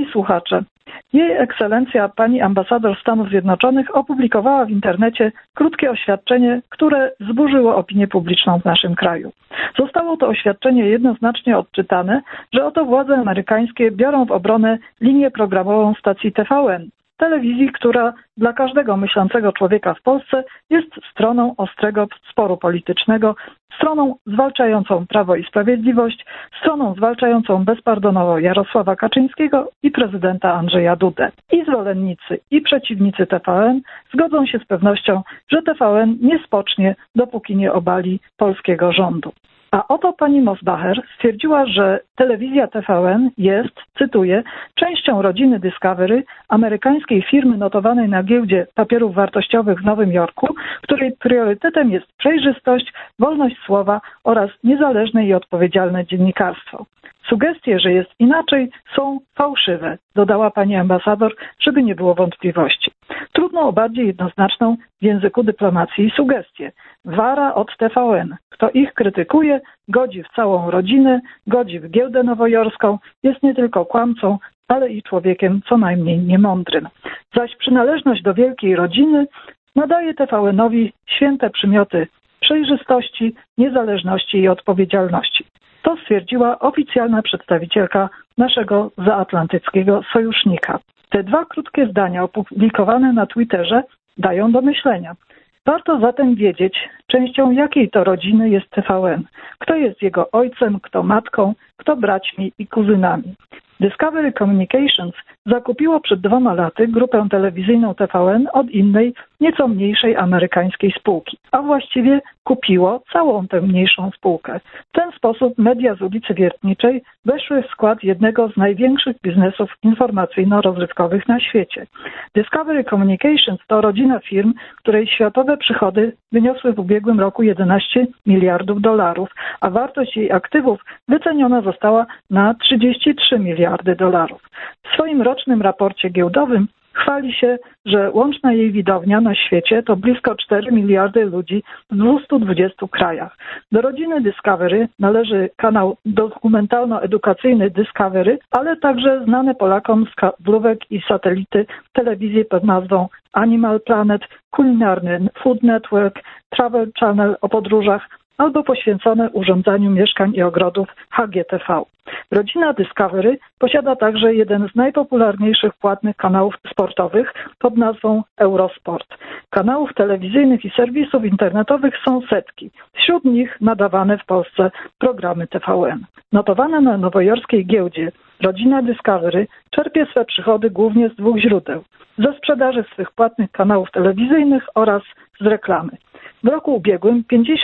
słuchacze, Jej Ekscelencja pani ambasador Stanów Zjednoczonych opublikowała w internecie krótkie oświadczenie, które zburzyło opinię publiczną w naszym kraju. Zostało to oświadczenie jednoznacznie odczytane, że oto władze amerykańskie biorą w obronę linię programową stacji TVN, telewizji, która dla każdego myślącego człowieka w Polsce jest stroną ostrego sporu politycznego, stroną zwalczającą Prawo i Sprawiedliwość, stroną zwalczającą bezpardonowo Jarosława Kaczyńskiego i prezydenta Andrzeja Dudę. I zwolennicy, i przeciwnicy TVN zgodzą się z pewnością, że TVN nie spocznie, dopóki nie obali polskiego rządu. A oto pani Mosbacher stwierdziła, że telewizja TVN jest, cytuję, częścią rodziny Discovery, amerykańskiej firmy notowanej na giełdzie papierów wartościowych w Nowym Jorku, której priorytetem jest przejrzystość, wolność słowa oraz niezależne i odpowiedzialne dziennikarstwo. Sugestie, że jest inaczej, są fałszywe, dodała pani ambasador, żeby nie było wątpliwości. Trudno o bardziej jednoznaczną w języku dyplomacji sugestię. Wara od TVN. Kto ich krytykuje, godzi w całą rodzinę, godzi w giełdę nowojorską, jest nie tylko kłamcą, ale i człowiekiem co najmniej niemądrym. Zaś przynależność do wielkiej rodziny nadaje TVN-owi święte przymioty przejrzystości, niezależności i odpowiedzialności. To stwierdziła oficjalna przedstawicielka naszego zaatlantyckiego sojusznika. Te dwa krótkie zdania opublikowane na Twitterze dają do myślenia. Warto zatem wiedzieć, częścią jakiej to rodziny jest TVN, kto jest jego ojcem, kto matką, kto braćmi i kuzynami. Discovery Communications zakupiło przed 2 laty grupę telewizyjną TVN od innej, nieco mniejszej amerykańskiej spółki, a właściwie kupiło całą tę mniejszą spółkę. W ten sposób media z ulicy Wiertniczej weszły w skład jednego z największych biznesów informacyjno-rozrywkowych na świecie. Discovery Communications to rodzina firm, której światowe przychody wyniosły w ubiegłym roku 11 miliardów dolarów, a wartość jej aktywów wyceniona została na 33 miliardy dolarów. W swoim rocznym raporcie giełdowym chwali się, że łączna jej widownia na świecie to blisko 4 miliardy ludzi w 220 krajach. Do rodziny Discovery należy kanał dokumentalno-edukacyjny Discovery, ale także znane Polakom z kablówek i satelity telewizje pod nazwą Animal Planet, kulinarny Food Network, Travel Channel o podróżach, albo poświęcone urządzaniu mieszkań i ogrodów HGTV. Rodzina Discovery posiada także jeden z najpopularniejszych płatnych kanałów sportowych pod nazwą Eurosport. Kanałów telewizyjnych i serwisów internetowych są setki. Wśród nich nadawane w Polsce programy TVN. Notowana na nowojorskiej giełdzie rodzina Discovery czerpie swe przychody głównie z 2 źródeł. Ze sprzedaży swych płatnych kanałów telewizyjnych oraz z reklamy. W roku ubiegłym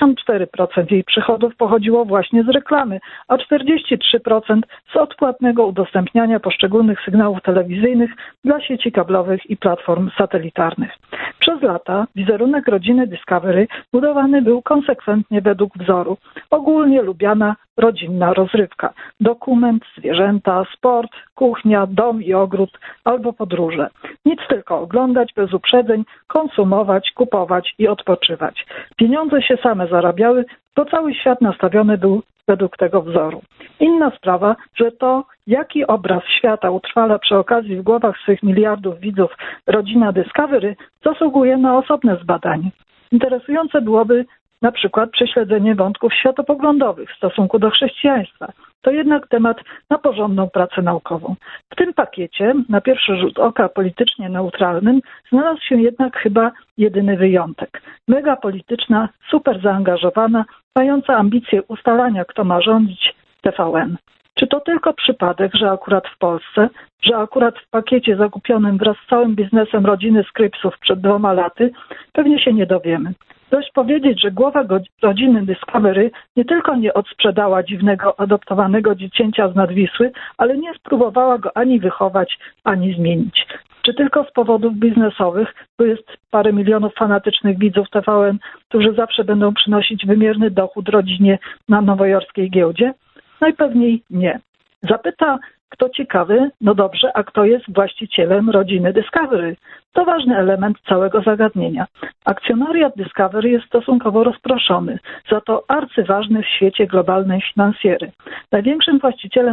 54% jej przychodów pochodziło właśnie z reklamy, a 43% z odpłatnego udostępniania poszczególnych sygnałów telewizyjnych dla sieci kablowych i platform satelitarnych. Przez lata wizerunek rodziny Discovery budowany był konsekwentnie według wzoru. Ogólnie lubiana rodzinna rozrywka. Dokument, zwierzęta, sport, kuchnia, dom i ogród albo podróże. Nic tylko oglądać bez uprzedzeń, konsumować, kupować i odpoczywać. Pieniądze się same zarabiały, bo cały świat nastawiony był według tego wzoru. Inna sprawa, że to, jaki obraz świata utrwala przy okazji w głowach swych miliardów widzów rodzina Discovery, zasługuje na osobne zbadanie. Interesujące byłoby na przykład prześledzenie wątków światopoglądowych w stosunku do chrześcijaństwa. To jednak temat na porządną pracę naukową. W tym pakiecie, na pierwszy rzut oka politycznie neutralnym, znalazł się jednak chyba jedyny wyjątek. Mega polityczna, super zaangażowana, mająca ambicje ustalania, kto ma rządzić TVN. Czy to tylko przypadek, że akurat w Polsce, że akurat w pakiecie zakupionym wraz z całym biznesem rodziny Scripsów przed 2 laty? Pewnie się nie dowiemy. Dość powiedzieć, że głowa rodziny Discovery nie tylko nie odsprzedała dziwnego adoptowanego dziecięcia z Nadwisły, ale nie spróbowała go ani wychować, ani zmienić. Czy tylko z powodów biznesowych, bo jest parę milionów fanatycznych widzów TVN, którzy zawsze będą przynosić wymierny dochód rodzinie na nowojorskiej giełdzie? Najpewniej nie. Zapyta kto ciekawy, no dobrze, a kto jest właścicielem rodziny Discovery? To ważny element całego zagadnienia. Akcjonariat Discovery jest stosunkowo rozproszony, za to arcyważny w świecie globalnej finansjery. Największym właścicielem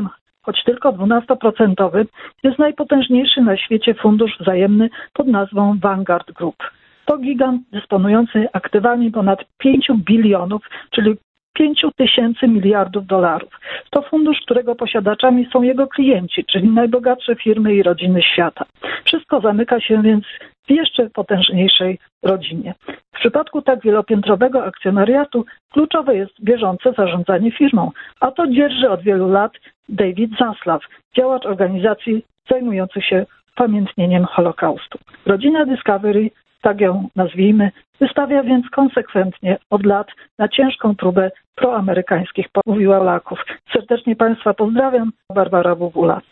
choć tylko 12%, jest najpotężniejszy na świecie fundusz wzajemny pod nazwą Vanguard Group. To gigant dysponujący aktywami ponad 5 bilionów, czyli 5 000 miliardów dolarów. To fundusz, którego posiadaczami są jego klienci, czyli najbogatsze firmy i rodziny świata. Wszystko zamyka się więc w jeszcze potężniejszej rodzinie. W przypadku tak wielopiętrowego akcjonariatu kluczowe jest bieżące zarządzanie firmą, a to dzierży od wielu lat David Zaslav, działacz organizacji zajmujący się upamiętnieniem Holokaustu. Rodzina Discovery, tak ją nazwijmy, wystawia więc konsekwentnie od lat na ciężką próbę proamerykańskich Polaków. Serdecznie Państwa pozdrawiam, Barbara Bubula.